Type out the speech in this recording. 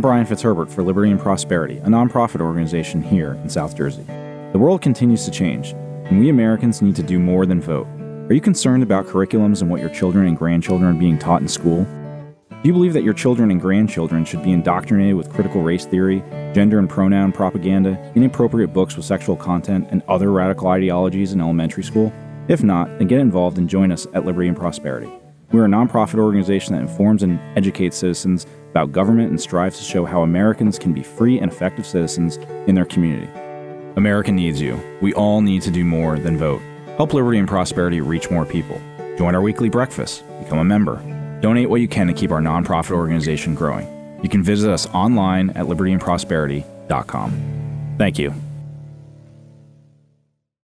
Brian Fitzherbert for Liberty and Prosperity, a nonprofit organization here in South Jersey. The world continues to change, and we Americans need to do more than vote. Are you concerned about curriculums and what your children and grandchildren are being taught in school? Do you believe that your children and grandchildren should be indoctrinated with critical race theory, gender and pronoun propaganda, inappropriate books with sexual content, and other radical ideologies in elementary school? If not, then get involved and join us at Liberty and Prosperity. We're a nonprofit organization that informs and educates citizens about government and strives to show how Americans can be free and effective citizens in their community. America needs you. We all need to do more than vote. Help Liberty and Prosperity reach more people. Join our weekly breakfast. Become a member. Donate what you can to keep our nonprofit organization growing. You can visit us online at libertyandprosperity.com. Thank you.